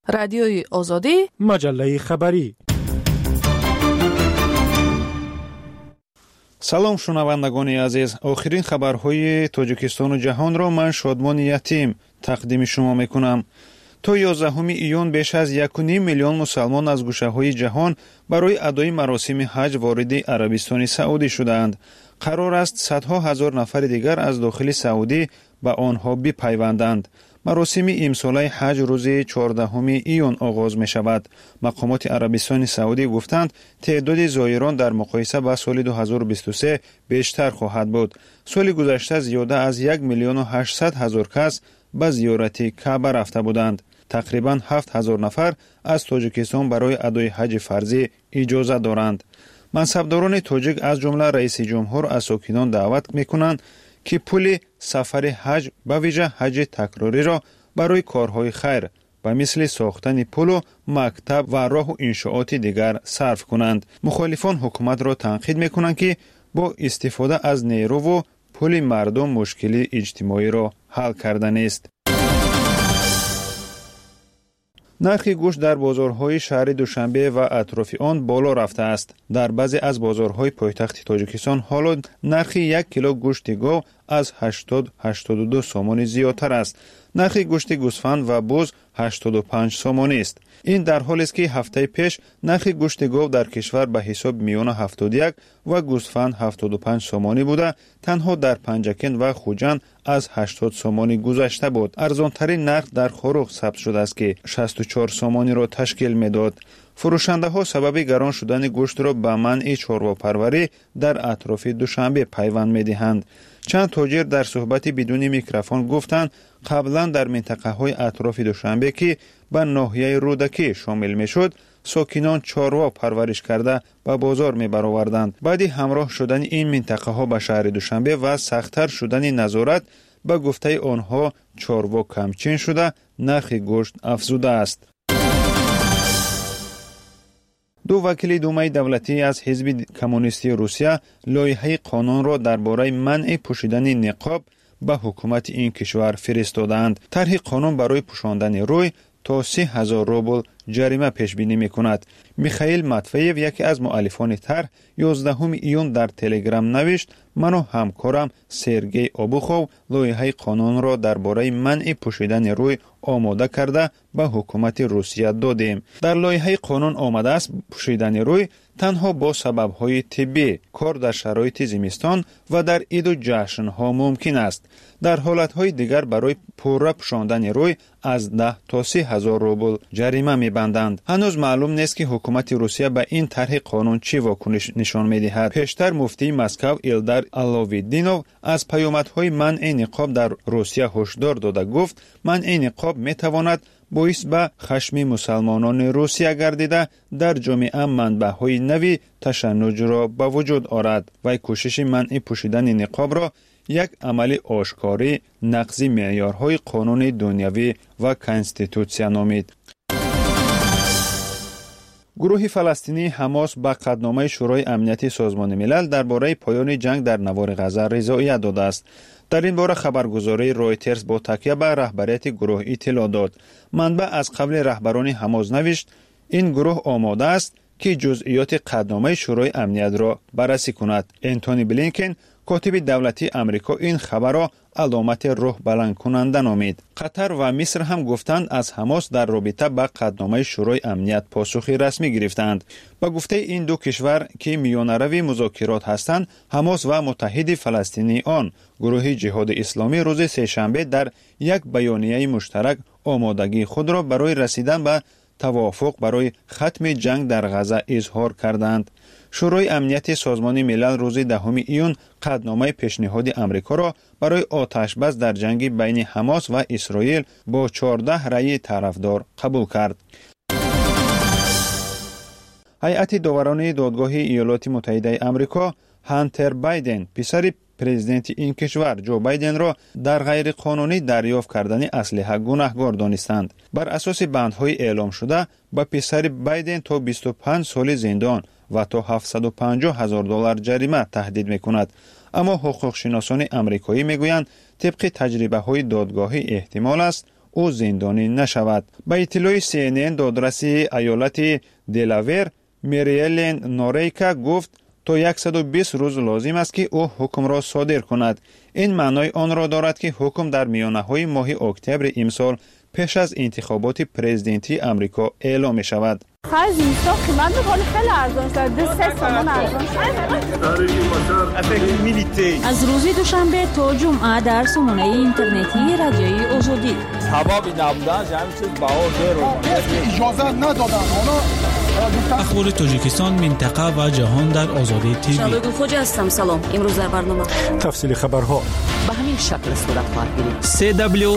رادیوی آزادی، مجله خبری. سلام شنوندگان عزیز، آخرین خبرهای تاجیکستان و جهان را من شادمان یتیم تقدیم شما میکنم. تا 11 ایون بیش از 1.5 میلیون مسلمان از گوشه‌های جهان برای ادای مراسم حج وارد عربستان سعودی شدند. قرار است صدها هزار نفر دیگر از داخل سعودی به آنها بپیوندند. مراسم امساله حج روز 14 ایون آغاز می شود. مقامات عربستان سعودی گفتند تعداد زائران در مقایسه با سال 2023 بیشتر خواهد بود. سال گذشته زیاده از 1,800,000 کس به زیارت کعبه رفته بودند. تقریباً 7,000 نفر از تاجیکستان برای ادای حج فرضی اجازه دارند. منصبداران تاجیک از جمله رئیس جمهور از ساکنان دعوت میکنند که پول سفر حج به ویژه حج تکراری را برای کارهای خیر و مثل ساختن پل و مکتب و راه و انشاءات دیگر صرف کنند. مخالفان حکومت را تنقید میکنند که با استفاده از نیرو و پول مردم مشکل اجتماعی را حل کرده نیست. نرخ گوشت در بازارهای شهر دوشنبه و اطراف آن بالا رفته است. در بعضی از بازارهای پایتخت تاجیکستان حالا نرخ 1 کیلو گوشت گاو از 80-82 سومانی زیادتر است. نرخ گوشت گوسفند و بز 85 سومانی است. این در حالی است که هفته پیش نرخ گوشت گاو در کشور به حساب میان 71 و گوسفند 75 سومانی بوده، تنها در پنجکن و خوجند از 80 سومانی گذشته بود. ارزانترین نرخ در خروق ثبت شده است که 64 سومانی را تشکیل میداد. فروشنده ها سبب گران شدن گوشت را به منع چارواپروری در اطراف دوشنبه پیوند میدهند. چند تاجر در صحبت بدون میکروفون گفتند قبلا در منطقه های اطراف دوشنبه که به ناحیه رودکی شامل میشد، ساکنان چاروا پرورش کرده به بازار می برآوردند. بعد همراه شدن این منطقه ها به شهر دوشنبه و سخت‌تر شدن نظارت، به گفته آنها چاروا کمچین شده، نرخ گوشت افزوده است. دو وکیل دومای دولتی از حزب کمونیستی روسیه لایحه قانون را درباره منع پوشیدن نقاب به حکومت این کشور فرستادند. طرح قانون برای پوشاندن روی تا 30,000 روبل جریمه پیش بینی میکند. میخائیل ماتویف، یکی از مؤلفان طرح، 11 ایون در تلگرام نوشت: من و همکارم سرگئی آبوخوف لایحه قانون را درباره منع پوشیدن روی آماده کرده به حکومت روسیه دادیم. در لایحه قانون آمده است پوشیدن روی تنها با سبب‌های طبی، کار در شرایط زمستان و در عید و جشن‌ها ممکن است. در حالت‌های دیگر برای پوره پوشاندن روی از 10 تا 30,000 روبل جریمه می‌بندند. هنوز معلوم نیست که حکومت روسیه به این طرح قانون چه واکنش نشان می‌دهد. پیشتر مفتی مسکو ایلدار آلاویدینوف از پیامدهای منع نقاب در روسیه هشدار داده گفت: منع نقاب می‌تواند باعث به خشم مسلمانان روسیه گردیده در جامعه منبع‌های نوی تشنج را به وجود آورد. و کوشش منع پوشیدن نقاب را یک عمل آشکاری نقض معیارهای قانون دنیوی و کنستیتوسیون نامید. گروه فلسطینی حماس به قطعنامه شورای امنیت سازمان ملل درباره پایان جنگ در نوار غزه رضایت داده است. در این باره خبرگزاری رویترز با تکیه به رهبریت گروه اطلاع داد. منبع از قبل رهبران حماس نوشت: این گروه آماده است که جزئیات قطعنامه شورای امنیت را بررسی کند. انتونی بلینکن، کاتب دولتی امریکا، این خبر را علامت روح بلند کننده نامید. قطر و مصر هم گفتند از حماس در رابطه با قطعنامه شورای امنیت پاسخی رسمی گرفتند. با گفته این دو کشور که میانروی مذاکرات هستند، حماس و متحد فلسطینی آن گروه جهاد اسلامی روز سه‌شنبه در یک بیانیه مشترک آمادگی خود را برای رسیدن به توافق برای ختم جنگ در غزه اظهار کردند. شورای امنیت سازمان ملل روز 10 ایون قطعنامه پیشنهاد امریکا را برای آتش‌بس در جنگ بین حماس و اسرائیل با 14 رأی طرفدار قبول کرد. هیئت داوران دادگاه ایالات متحده امریکا هانتر بایدن، پسر پرزیدنت این کشور جو بایدن را در غیر قانونی دریافت کردن اسلحه گناهکار دانستند. بر اساس بندهای اعلام شده به پسر بایدن تا 25 سال زندان و تا $750,000 جریمه تهدید میکند. اما حقوق شناسان امریکایی میگویند طبق تجربه های دادگاهی احتمال است او زندانی نشود. به اطلاع CNN دادرسی ایالت دلاویر میریلین نوریکا گفت تا 120 روز لازم است که او حکم را صادر کند. این معنای آن را دارد که حکم در میانه‌های ماه اکتبر امسال پیش از انتخابات پرزیدنتی امریکا اعلام می شود. خرج اینستا قیمت می‌کنه خیلی ارزان شده 3 تومان ارزان شده. از روز دوشنبه تا جمعه در سامانه اینترنتی رادیوی آزادی حبابی نبودن همین چیز باور رو اجازه ندادن. اخبار تاجیکستان، منطقه و جهان در آزادی تیوی. شادو خوجا هستم. سلام. امروز در برنامه تفصیل خبرها به همین شکل صورت خواهد گرفت.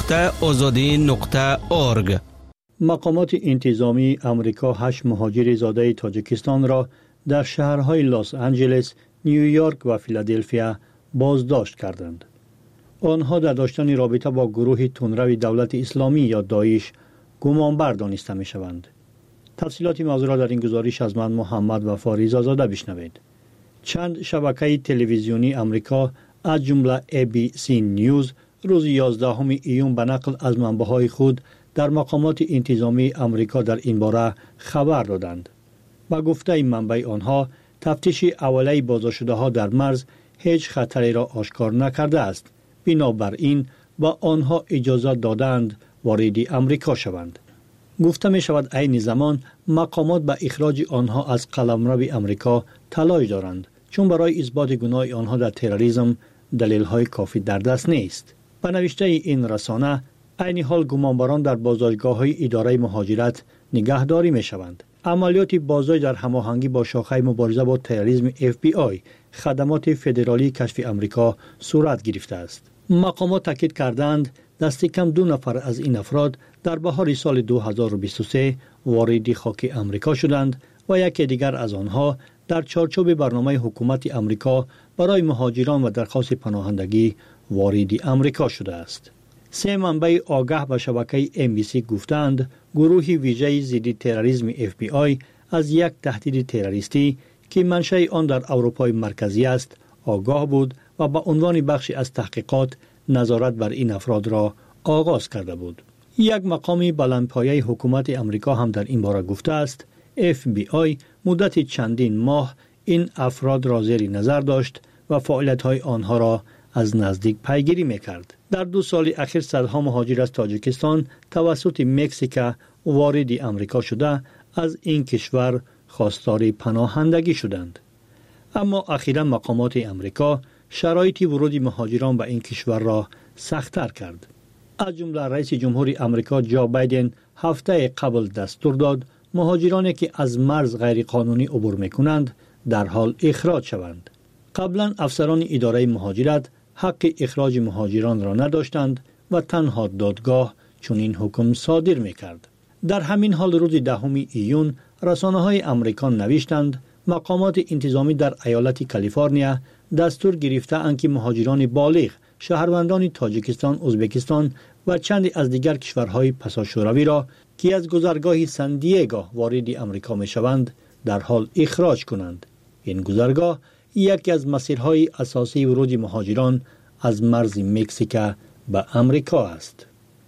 www.azadi.org. مقامات انتظامی امریکا 8 مهاجر زاده تاجیکستان را در شهرهای لس آنجلس، نیویورک و فیلادلفیا بازداشت کردند. آنها در داشتن رابطه با گروه تندرو دولت اسلامی یا داعش گمانبر دانسته می شوند. تفصیلات موضوع را در این گزارش از من محمد و فاریز آزاده بشنوید. چند شبکه تلویزیونی امریکا از جمله ABC نیوز روز 11 ایون به نقل از منبع‌های خود در مقامات انتظامی امریکا در این باره خبر دادند. با گفته این منبع آنها تفتیش اولیه بازداشت ها در مرز هیچ خطری را آشکار نکرده است. بنابراین با آنها اجازه دادند وارد امریکا شوند. گفته می شود عین زمان مقامات به اخراج آنها از قلمرو امریکا تلاش دارند، چون برای اثبات گناه آنها در تروریسم دلیل های کافی در دست نیست. به نوشته این رسانه عین حال گمانبران در بازداشتگاه های اداره مهاجرت نگهداری می شوند. عملیات بازداشت در هماهنگی با شاخه مبارزه با تروریسم FBI خدمات فدرالی کشف امریکا صورت گرفته است. مقامات تاکید کردند دست کم 2 نفر از این افراد در بهار سال 2023 وارد خاک امریکا شدند و یکی دیگر از آنها در چارچوب برنامه حکومت امریکا برای مهاجران و درخواست پناهندگی وارد امریکا شده است. 3 منبع آگاه به شبکه NBC گفتند گروه ویژه ضد تروریسم FBI از یک تهدید تروریستی که منشأ آن در اروپای مرکزی است آگاه بود و به عنوان بخشی از تحقیقات نظارت بر این افراد را آغاز کرده بود. یک مقامی بلندپایه حکومت امریکا هم در این باره گفته است FBI مدت چندین ماه این افراد را زیر نظر داشت و فعالیت‌های آنها را از نزدیک پیگیری می‌کرد. در 2 سال اخیر صدها مهاجر از تاجیکستان توسط مکزیک وارد امریکا شده از این کشور خواستار پناهندگی شدند. اما اخیراً مقامات امریکا شرایط ورود مهاجران به این کشور را سخت‌تر کرد. از جمله رئیس جمهور امریکا جو بایدن هفته قبل دستور داد مهاجرانی که از مرز غیرقانونی عبور می‌کنند در حال اخراج شوند. قبلا افسران اداره مهاجرت حق اخراج مهاجران را نداشتند و تنها دادگاه چنین حکم صادر می‌کرد. در همین حال روز 10 ایون رسانه‌های امریکا نوشتند مقامات انتظامی در ایالت کالیفرنیا دستور گرفته‌اند که مهاجران بالغ شهروندان تاجیکستان، ازبکستان و چند از دیگر کشورهای پساشوروی را که از گذرگاه سن دیگو وارد امریکا می‌شوند در حال اخراج کنند. این گذرگاه یکی از مسیرهای اساسی ورود مهاجران از مرز مکزیک به امریکا است.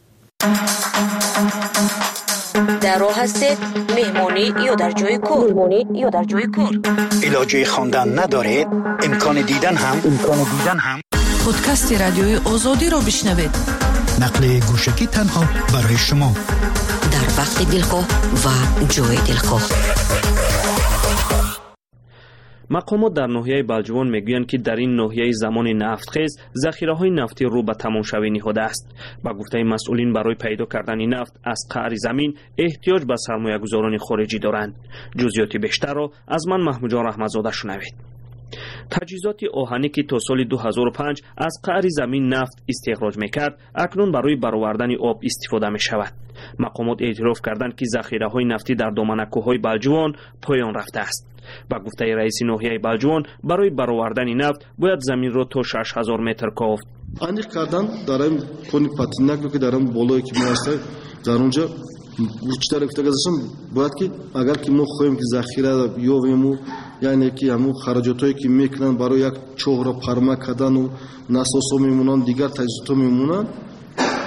در راه هستید مهمانی یا در جای کار علاجه خواندن ندارید؟ امکان دیدن هم پادکست رادیوی آزادی را بشنوید. نقل گوشکی تنها برای شما در وقت دلخواه و جای دلخواه. مقامات در ناحیه بلجوان میگویند که در این ناحیه زمان نفتخیز ذخیره‌های نفتی رو به تمامشوی نهاده است. با گفته مسئولین برای پیدا کردن نفت از قعر زمین احتیاج به سرمایه‌گذاران خارجی دارند. جزئیات بیشتر را از من محمود جان رحمت‌زاده شنوید. تجهیزات آهنی که تا سال 2005 از قعر زمین نفت استخراج میکرد اکنون برای برآوردن آب استفاده می شود. مقامات اعتراف کردند که ذخیره های نفتی در دامن کوههای بلجوان پایان رفته است. با گفته رئیس ناحیه بلجوان برای برآوردن نفت باید زمین را تا 6000 متر کافت. انیق کردن داریم کنی پاتینک که داریم بالایی که میاسته در اونجا بیشتر افتگازشون باید که اگر که ما خواهیم که ذخیره بیاوریم یعنی که همون خراجاتایی که میکنن برای یک چوه را پرما کردن و نساسا میمونن دیگر تجهیزات میمونن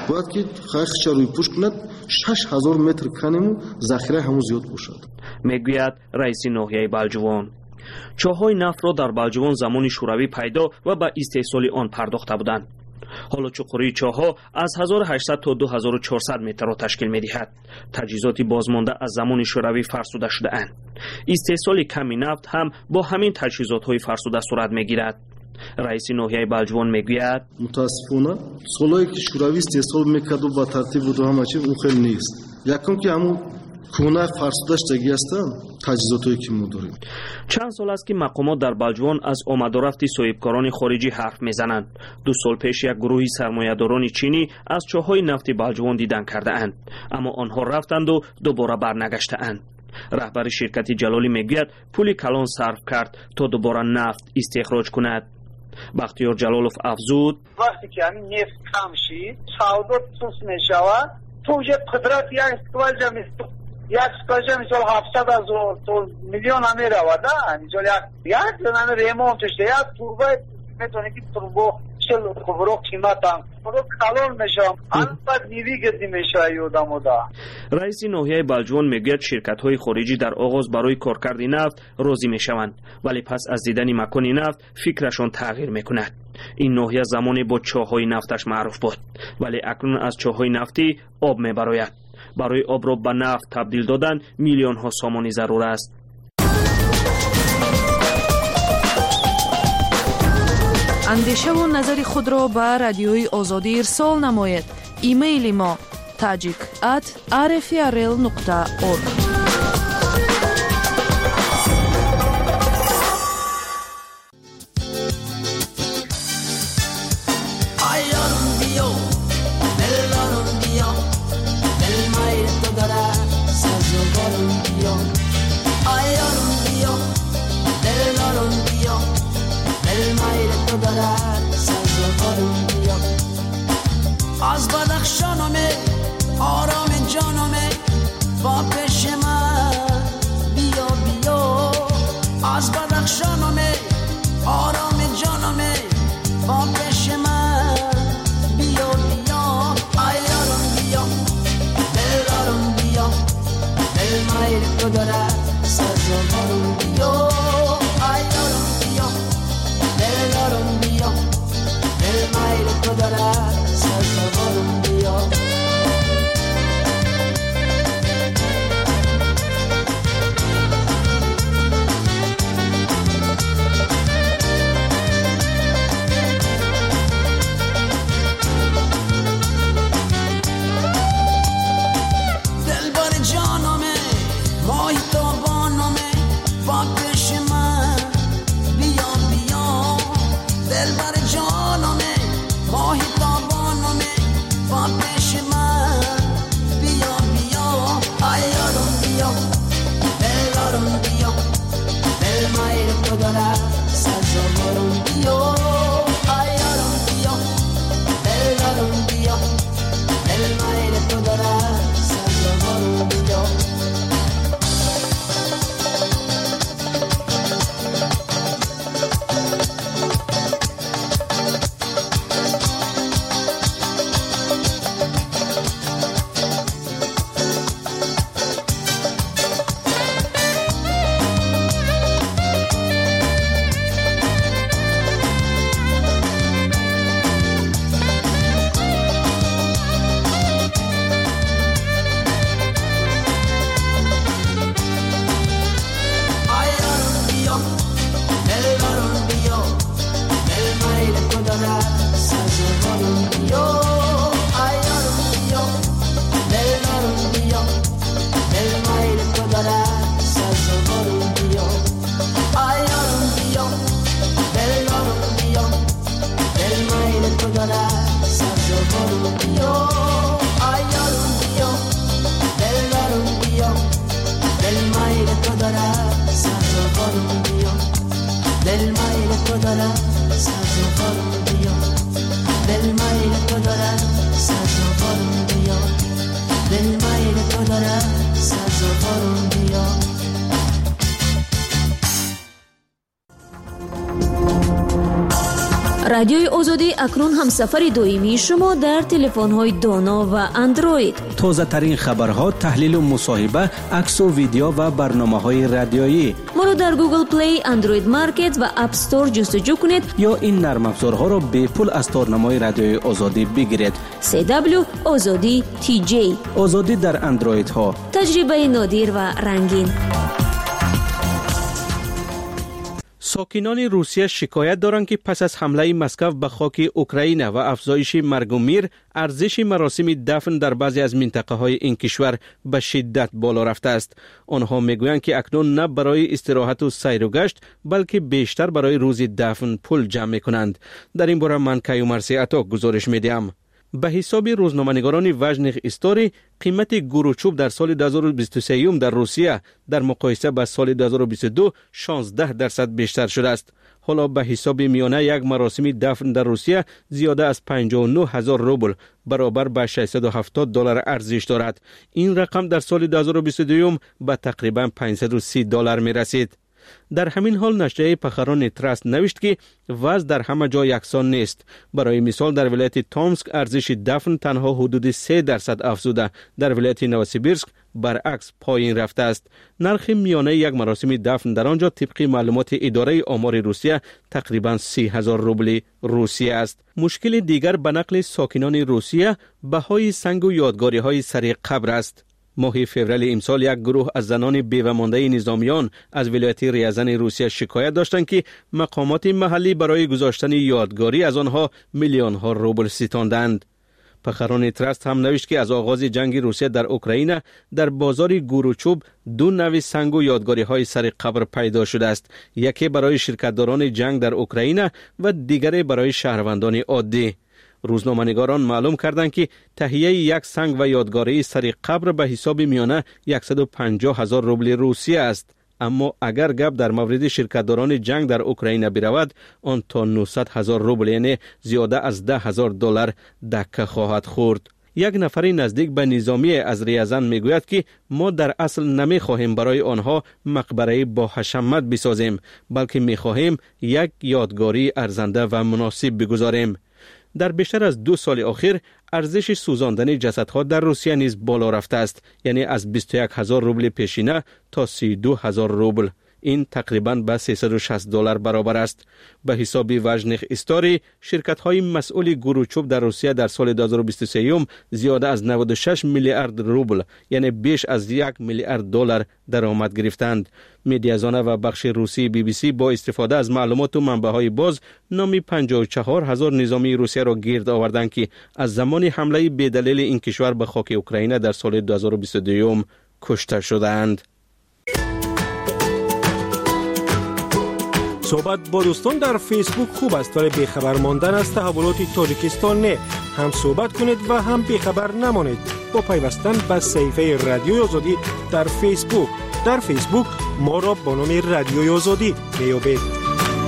باید که خاکش روی پوشت کند 6000 متر کنیم ذخیره همون زیاد باشد. میگوید رئیس ناحیه بلجوان. چاهای نفت را در بلجوان زمان شوروی پیدا و به استحصال آن پرداخته بودند. حالا چقوری چاها از 1800 تا 2400 متر را تشکیل می‌دهد. تجهیزات بازمانده از زمان شوروی فرسوده شده اند. استحصال کمی نفت هم با همین تجهیزات‌های فرسوده صورت می‌گیرد. رئیس ناحیه بلجوان میگوید متاسفانه سالایی که شوروی استحصال میکرد و با ترتیب بود و همه چی اون خیلی نیست. یکم که همون کونه فرسودش دیگه هستن تجهیزاتی که ما داریم. چند سال است که مقامات در بلجوان از آمد و رفت صاحبکاران خارجی حرف میزنند. 2 سال پیش یک گروه سرمایه‌داران چینی از چاهای نفت بلجوان دیدن کرده اند، اما آنها رفتند و دوباره برنگشته اند. رهبر شرکت جلالی میگوید پول کلان صرف کرد تا دوباره نفت استخراج کند. بختیار جلالوف افزود وقتی که همین نفت کم شید سودا سوس میشود تو یه قدرت یک سکواجه مثال 700,000 میلیون هم میرود مثال یک دنم ریمونتش یک توربه میتونه که توربو چل خبرو قیمت هم خبرو کلان میشم البته نیوی گردی میشه یودم دا. رئیس ناحیه بلجوان میگوید شرکت های خارجی در آغاز برای کارکرد نفت راضی میشوند ولی پس از دیدن مکان نفت فکرشان تغییر میکند. این ناحیه زمانی با چاهای نفتش معروف بود ولی اکنون از چاهای نفتی آب میبراید. برای آب را به نفت تبدیل دادن میلیون ها سامانی ضرور است. اندیشه و نظر خود را به رادیوی آزادی ارسال نماید. ایمیل ما tajik@rfrl.org. از بدخشانمه آرام جانمه با پیش من بیا بیا از بدخشانمه آرام جانمه با پیش من بیا بیا ایارم بیا دلارم بیا دل مایل تو داره سرزارم بیا ایارم بیا دلارم بیا دل مایل تو داره سرزارم بیا رادیوی آزادی اکنون هم سفر دائمی شما در تلفن‌های دانا و اندروید. تازه ترین خبرها، تحلیل و مصاحبه، عکس و ویدیو و برنامه‌های رادیویی. ما رو در گوگل پلی، اندروید مارکت و اپ استور جستجو کنید یا این نرم افزارها را به پول از تارنمای رادیوی آزادی بگیرید. CW آزادی TJ. آزادی در اندروید ها. تجربه نادر و رنگین. ساکنان روسیه شکایت دارند که پس از حمله مسکو به خاک اوکراین و افزایش مرگ و میر، ارزش مراسم دفن در بعضی از منطقه های این کشور به شدت بالا رفته است. آنها میگویند که اکنون نه برای استراحت و سیر و گشت بلکه بیشتر برای روز دفن پول جمع میکنند. در این باره من کیومرثی عطا گزارش میدم. به حساب روزنامه‌نگاران وژنیخ استوری، قیمت گوروچوب در سال 2023 در روسیه در مقایسه با سال 2022 16% بیشتر شده است. حالا به حساب میانه یک مراسم دفن در روسیه زیاده از 59,000 روبل برابر به $670 ارزش دارد. این رقم در سال 2022 به تقریبا $530 می رسید. در همین حال نشریه پخران تراست نوشت که وضع در همه جا یکسان نیست. برای مثال در ولایت تومسک ارزش دفن تنها حدود 3% افزوده، در ولایت نوسیبیرسک برعکس پایین رفته است. نرخ میانه یک مراسم دفن در آنجا طبق معلومات اداره آمار روسیه تقریبا 30,000 روبل روسیه است. مشکل دیگر به نقل ساکنان روسیه بهای سنگ و یادگاری های سر قبر است. ماه فوریه امسال یک گروه از زنان بیوه‌مانده نظامیان از ولایت ریزن روسیه شکایت داشتند که مقامات محلی برای گذاشتن یادگاری از آنها میلیون ها روبل ستاندند. پخران تراست هم نوشت که از آغاز جنگ روسیه در اوکراین در بازار گوروچوب دو نوع سنگ و یادگاری های سر قبر پیدا شده است. یکی برای شرکتداران جنگ در اوکراین و دیگری برای شهروندان عادی. روزنامه‌نگاران معلوم کردند که تهیه یک سنگ و یادگاری سر قبر به حساب میانه 150,000 روبل روسیه است. اما اگر گپ در مورد شرکتداران جنگ در اوکراین برود، آن تا 900,000 روبل یعنی زیاده از $10,000 دکه خواهد خورد. یک نفر نزدیک به نظامی از ریزن میگوید که ما در اصل نمیخواهیم برای آنها مقبره با حشمت بسازیم، بلکه میخواهیم یک یادگاری ارزنده و مناسب بگذاریم. در بیشتر از 2 سال اخیر ارزش سوزاندن جسدها در روسیه نیز بالا رفته است، یعنی از 21,000 روبل پیشینه تا 32,000 روبل. این تقریباً به $360 برابر است. به حساب وژنیخ استوری، شرکت‌های مسئول گوروچوب در روسیه در سال 2023 زیاده از 96 میلیارد روبل یعنی بیش از $1 میلیارد درآمد گرفتند. میدیازانه و بخش روسی BBC با استفاده از معلومات و منبع‌های باز نام 54,000 نظامی روسیه را گرد آوردند که از زمان حمله بی‌دلیل این کشور به خاک اوکراین در سال 2022 کشته شدند. صحبت با دوستان در فیسبوک خوب است، ولی بیخبر ماندن از تحولات تاجیکستان نه. هم صحبت کنید و هم بیخبر نمانید با پیوستن به صفحه رادیوی آزادی در فیسبوک. در فیسبوک ما را با نام رادیوی آزادی میابید.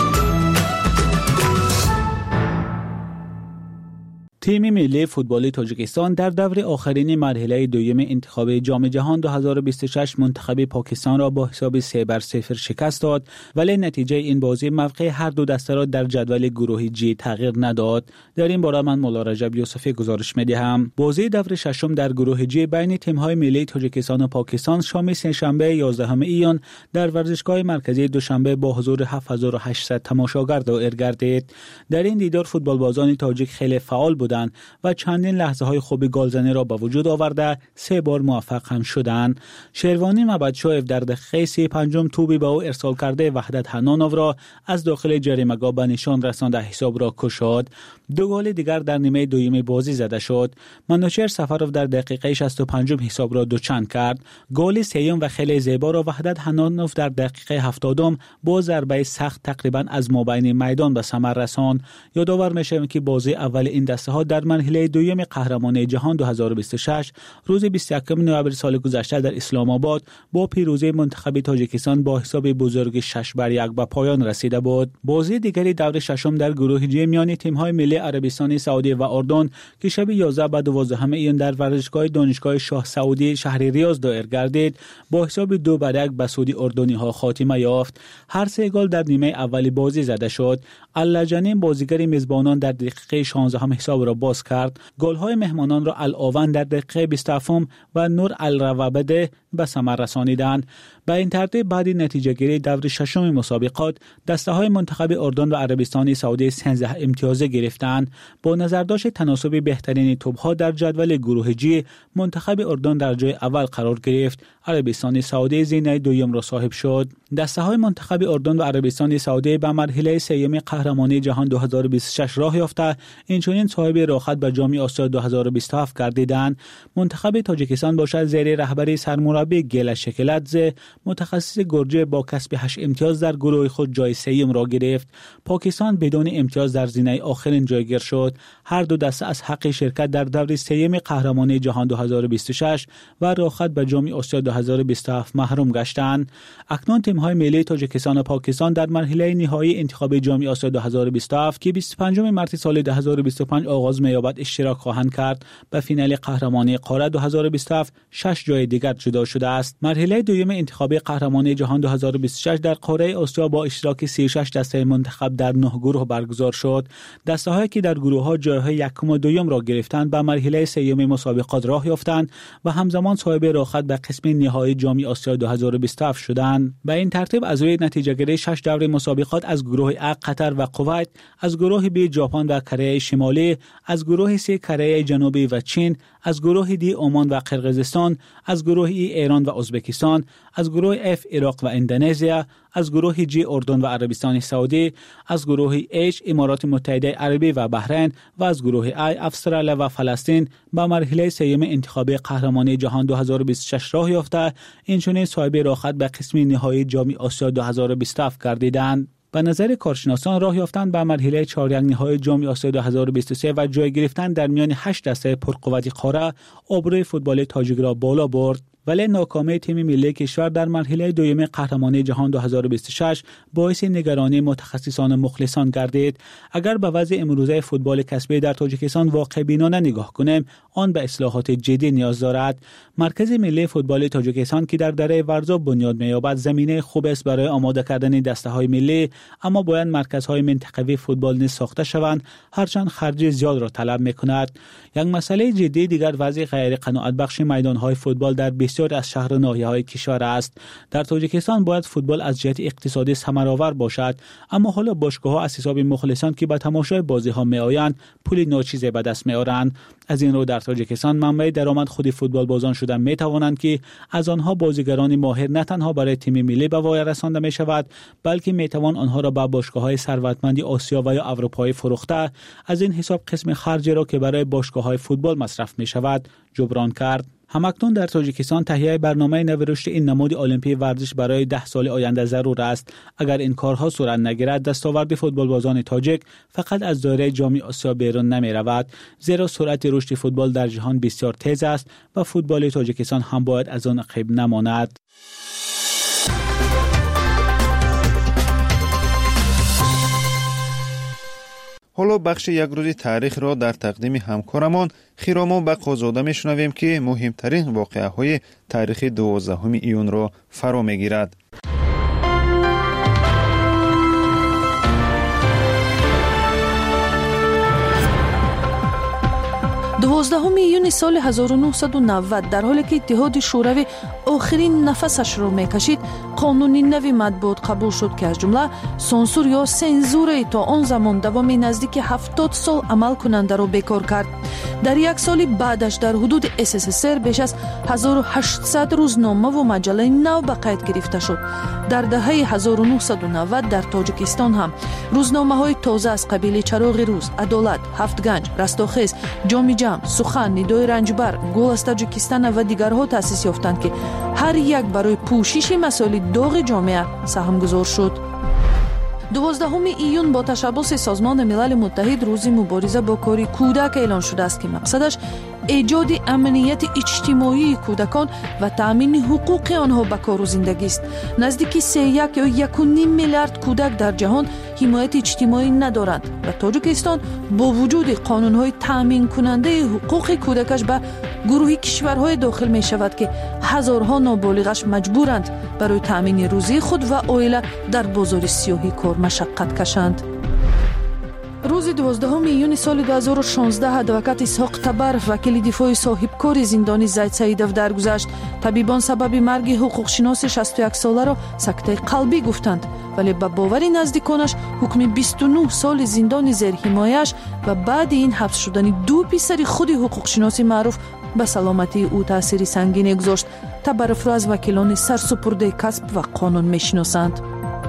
تیم ملی فوتبال تاجیکستان در دور آخرین مرحله دوم انتخاب جام جهان 2026 منتخب پاکستان را با حساب 3-0 شکست داد، ولی نتیجه این بازی موقع هر دو دسته را در جدول گروه جی تغییر نداد. در این باره من مولا رجب یوسفی گزارش می‌دهم. بازی دور ششم در گروه جی بین تیم‌های ملی تاجیکستان و پاکستان شام سه‌شنبه 11 ایون در ورزشگاه مرکزی دوشنبه با حضور 7800 تماشاگر دایر گردید. در این دیدار فوتبالبازان تاجیک خیلی فعال بودند و چندین لحظه های خوب گلزنی را به وجود آورده 3 بار موفق هم شدند. شیروانی مبدشایف در دقیقه 35 توپی به او ارسال کرده وحدت حنانوف را از داخل جریمه‌گاه به نشان رسانده حساب را کشاد. 2 گل دیگر در نیمه دوم بازی زده شد. منوچهر سفروف در دقیقه 65 حساب را دوچند کرد. گل سوم و خیلی زیبا را وحدت حنانوف در دقیقه 70 با ضربه سخت تقریبا از مابین میدان به ثمر رساند. یادآور میشویم که بازی اول این دسته اتحاد در مرحله دوم قهرمانی جهان 2026 روز 21 نوامبر سال گذشته در اسلام آباد با پیروزی منتخب تاجیکستان با حساب بزرگ 6-1 به پایان رسیده بود. بازی دیگری دور ششم در گروه جی میان تیم‌های ملی عربستان سعودی و اردن که شب 11 و 12 ایون در ورزشگاه دانشگاه شاه سعودی شهر ریاض دایر گردید با حساب 2-1 به سود اردنی‌ها خاتمه یافت. هر سه گل در نیمه اولی بازی زده شد. اللجنی بازیگر میزبانان در دقیقه 16 حساب را باز کرد. گل‌های مهمانان را الاون در دقیقه 27 و نور الروابده به ثمر رسانیدند. به این ترتیب بعد نتیجه گیری دور ششم مسابقات دسته‌های منتخب اردن و عربستان سعودی 13 امتیاز گرفتند. با نظرداشت تناسب بهترین توپ‌ها در جدول گروه جی منتخب اردن در جای اول قرار گرفت. عربستان سعودی زینه دوم را صاحب شد. دسته‌های منتخب اردن و عربستان سعودی به مرحله سوم قهرمانی جهان 2026 راه یافته اینچنین صاحب راحت به جام آسیا 2027 گردیدند. منتخب تاجیکستان باشد زیر رهبری سرمربی گیل شکلتزه متخصص گرجه با کسب 8 امتیاز در گروه خود جای سوم را گرفت. پاکستان بدون امتیاز در زینه آخرین جایگیر شد. هر دو دسته از حق شرکت در دور سوم قهرمانی جهان 2026 و راحت به جام آسیا 2027 محروم گشتند. اکنون تیم‌های ملی تاجیکستان و پاکستان در مرحله نهایی انتخاب جام آسیا 2027 که 25 مارس سال 2025 آغاز می‌یابد اشتراک خواهند کرد. به فینال قهرمانی قاره 2027 6 جای دیگر جدا شده است. مرحله دوم انتخاب قهرمانی جهان 2026 در قاره آسیا با اشتراک 36 دسته منتخب در 9 گروه برگزار شد. دسته‌هایی که در گروه‌ها جای‌های یکم و دوم را گرفتند به مرحله سوم مسابقات راه یافتند و همزمان صاحب راحت به قسم نهایی جام آسیا 2027 شدند. به این ترتیب از روی نتیجه گیری 6 دور مسابقات از گروه A قطر و کویت، از گروه B ژاپن و کره شمالی، از گروه C کره جنوبی و چین، از گروه D عمان و قرقیزستان، از گروه E ایران و ازبکستان، از گروه F عراق و اندونزیا، از گروه G اردن و عربستان سعودی، از گروه H امارات متحده عربی و بحرین و از گروه I استرالیا و فلسطین به مرحله سوم انتخاب قهرمانی جهان 2026 راه یافته اینچنین صاحب راحت به قسم نهایی جام آسیا 2027 گردیدند. به نظر کارشناسان راه یافتن به مرحله چهارم نهایی جام آسیا 2023 و جای گرفتن در میان 8 دسته پرقوت قاره آبروی فوتبال تاجیک را بالا برد. ولی ناکامی تیم ملی کشور در مرحله دوم قهرمانی جهان 2026 باعث نگرانی متخصصان و مخلصان گردید. اگر به وضع امروزه فوتبال کسبی در تاجیکستان واقع بینانه نگاه کنیم، آن به اصلاحات جدی نیاز دارد. مرکز ملی فوتبال تاجیکستان که در دره ورزا بنیاد می‌یابد زمینه خوب است برای آماده کردن دسته‌های ملی، اما باید مرکزهای منطقوی فوتبال نیز ساخته شوند، هرچند خرج زیاد را طلب می‌کند. یک مسئله جدی دیگر وضع غیر قناعت‌بخش میدان‌های فوتبال در بسیار از شهر و ناحیه‌های کشور است. در تاجیکستان باید فوتبال از جهت اقتصادی ثمرآور باشد، اما حالا باشگاه‌ها از حساب مخلصان که به تماشای بازی‌ها می‌آیند پول ناچیزی به دست می‌آورند. از این رو در تاجیکستان منبع درآمد خود فوتبال بازان شده می‌توانند که از آنها بازیگران ماهر نه تنها برای تیم ملی به وای رسانده می‌شود، بلکه می‌توان آنها را به باشگاه‌های ثروتمند آسیا و یا اروپایی فروخته از این حساب قسم خرج را که برای باشگاه‌های فوتبال مصرف می‌شود جبران کرد. همکنون در تاجیکستان تهیه برنامه نورشت این نماد المپی ورزش برای 10 سال آینده ضرور است. اگر این کارها صورت نگیرد دستاورد فوتبال بازان تاجیک فقط از دایره جام آسیا بیرون نمی رود، زیرا سرعت رشد فوتبال در جهان بسیار تیز است و فوتبال تاجیکستان هم باید از آن عقب نماند. حالا بخش یک روز تاریخ را در تقدیم همکارمان خیراما بقازاده میشنویم که مهمترین واقعه های تاریخ 12 ایون را فرا میگیرد. 12 ایون سال 1990 در حالی که اتحاد شوروی آخرین نفسش را میکشید، قانونی نوی مطبوعات قبول شد که از جمله سانسور یا سنزور تا آن زمان دوامی نزدیک 70 سال عمل کننده را بیکار کرد. در یک سال بعدش در حدود SSSR بیش از 1800 روزنامه و مجله نو به قید گرفته شد. در دهه 1990 در تاجیکستان هم روزنامه‌های تازه از قبیل چراغ روز، عدالت، هفتگنج، رستاخیز، جام جم، سخن، ندای رنجبر، گل از تاجیکستان و دیگرها تأسیس یافتند که هر یک برای پوشش مسائل داغ جامعه سهم گذار شد. 12 ایون با تشبث سازمان ملل متحد روز مبارزه با کار کودک اعلان شده است که مقصدش ایجاد امنیت اجتماعی کودکان و تأمین حقوق آنها به کار و زندگی است. نزدیک 3.1 یا 1.5 میلیارد کودک در جهان حمایت اجتماعی ندارند و تاجیکستان با وجود قانون‌های تأمین کننده حقوق کودکش به گروه کشورهای داخل می شود که هزارها نابالغش مجبورند برای تأمین روزی خود و عائله در بازار سیاهی کار مشقت کشند. روز 12 ایون سال 2016 ادوکات اسحاق تبر وکیل دفاع صاحبکار زندانی زید سعیدов درگذشت. طبیبان سبب مرگ حقوقشناس 61 ساله را سکته قلبی گفتند، ولی با باور نزدیکانش حکم 29 سال زندان زیر حمایه‌اش و بعد این حبس شدن دو پسر خود حقوقشناس معروف به سلامتی او تأثیر سنگین گذاشت. تبرف را از وکیلان سرسپرده کسب و قانون میشناسند.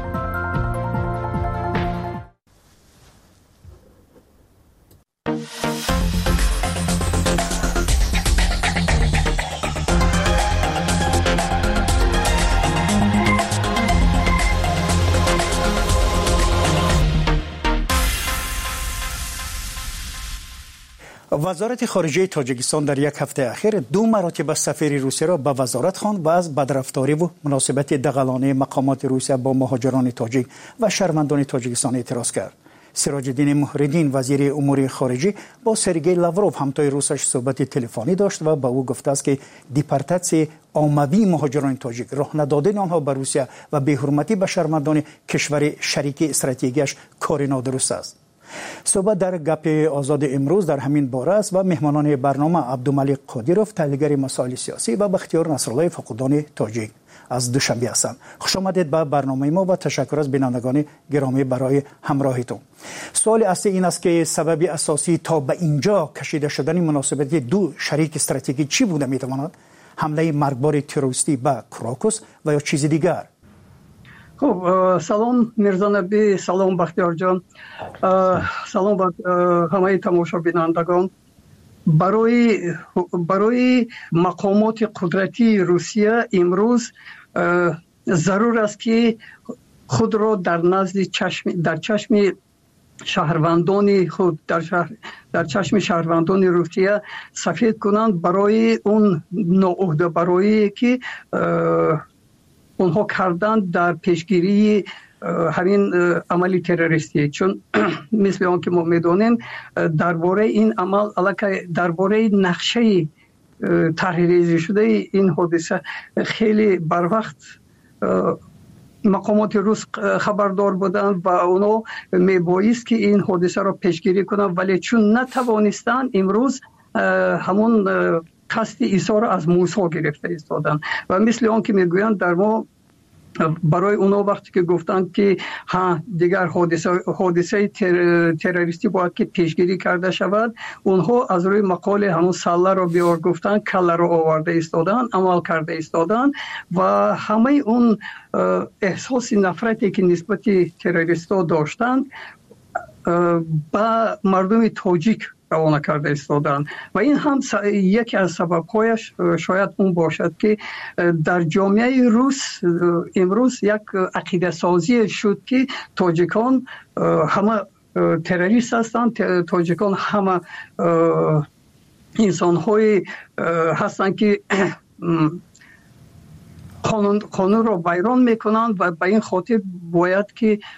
وزارت خارجه تاجیکستان در یک هفته اخیر 2 مراتب سفیر روسیه را به وزارت خواند و از بدرفتاری و مناسبت دغلانه مقامات روسیه با مهاجران تاجیک و شهروندان تاجیکستان اعتراض کرد. سراج الدین محردین وزیر امور خارجه با سرگئی لاوروف همتای روسش صحبت تلفنی داشت و به او گفته است که دیپارتاسیون عمومی مهاجران تاجیک راه ندادن آنها به روسیه و بی‌حرمتی به شهروندان کشور شریک استراتژیکش کار نادرست است. صحبت در گپ آزاد امروز در همین باره است و مهمانان برنامه عبدالملک قادیروف تحلیلگر مسائل سیاسی و بختیار نصرالله فقودان تاجیک از دوشنبه هستند. خوش آمدید به برنامه ما و تشکر از بینندگان گرامی برای همراهیتون. سوال اصلی این است که سبب اساسی تا به اینجا کشیده شدن مناسبت دو شریک استراتژیکی چی بوده میتواند؟ حمله مرگبار تروریستی به کراکوس و یا چیز دیگر؟ خب سلام میرزا نبی، سلام بختیار جان، سلام به همه تماشابینندگان. برای مقامات قدرتی روسیه امروز ضرور است که خود را در چشم شهروندان خود در چشم شهروندان روسیه سفید کنند برای اون ناعهده‌برایی که اونها کردند در پیشگیری همین عملی تروریستی. چون مثل آن که ما میدونیم درباره این عمل علاقه درباره نقشه تحریریزی شده این حادثه خیلی بر وقت مقامات روس خبردار بودند و اونا میبایست که این حادثه را پیشگیری کنند، ولی چون نتوانستند امروز همون قصد ایثار از موسی گرفته ایستادن و مثل آن که میگویند در ما برای اونا وقتی که گفتند که دیگر حادثه تروریستی باید که پیشگیری کرده شود، اونها از روی مقال همون سله را بیار گفتن، کله را آورده ایستادن، عمل کرده ایستادن و همه اون احساس نفرتی که نسبت تروریستا داشتند با مردم تاجیک روانه کرده ایستادن و این هم یکی از سبب‌هایش شاید اون باشد که در جامعه روس امروز یک عقیده سازی شد که تاجیکان همه تروریست هستند، تاجیکان همه انسان‌های هستند که قانون را ویران میکنند و به این خاطر باید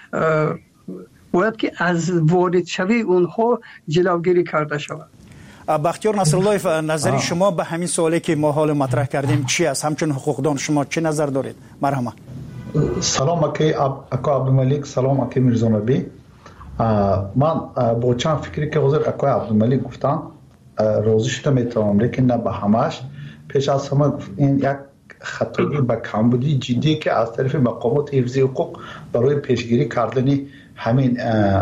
که از وارد شوی اونها جلوگیری کرده شود. بختیار نصرالله، نظری شما به همین سوالی که ما حال مطرح کردیم چی است؟ همچون حقوقدان شما چه نظر دارید؟ مرحبا. سلام اکا عبدالملک، سلام اکا میرزا نبی. من با چند فکری که حضور اکا عبدالملک گفتن راضی شده میتونم، لیکن نه به همش. پیش از همه این یک خطایی به کمبودی جدی که از طرف مقامات حفظی حقوق برای پیشگیری کردن همین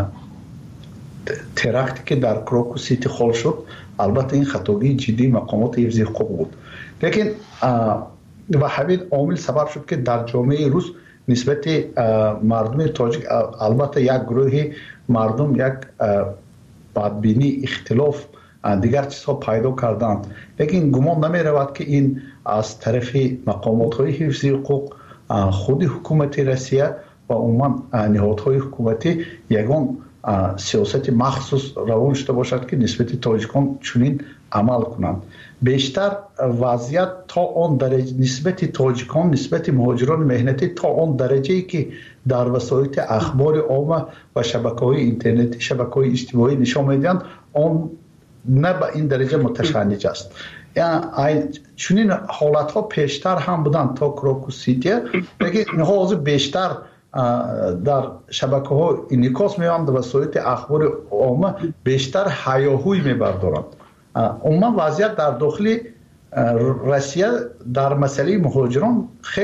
ترکتی که در کراکوس اتخاذ شد، البته این خطایی جدی مقامات حفظی حقوق بود، لیکن و همین عامل سبب شد که در جامعه روس نسبت مردم تاجیک البته یک گروه مردم یک بدبینی، اختلاف، دیگر چیزها پیدا کردند، لیکن گمان نمی رود که این از طرف مقامات های حفظی حقوق، خود حکومت روسیه و عموما نهادهای حکومتی یگان سیاست مخصوص روان شده باشد که نسبت تاجیکان چنین عمل کنند. بیشتر وضعیت تا آن درجه نسبت تاجیکان نسبت مهاجران مهنتی تا آن درجه‌ای که در وسایل اخبار عامه و شبکه‌های اینترنتی شبکه‌های اجتماعی نشان می‌دهند آن نه به این درجه متشنج است. یعنی چنین حالت‌ها پیشتر هم بودند تا کراکوس سیتی، لیکن اینها بیشتر در شبکه‌ها انعکاس می‌یابند و وسایل اخبار عامه بیشتر هیاهوی می‌بردارند. عموما وضعیت در داخل روسیه در مسئله مهاجران خیلی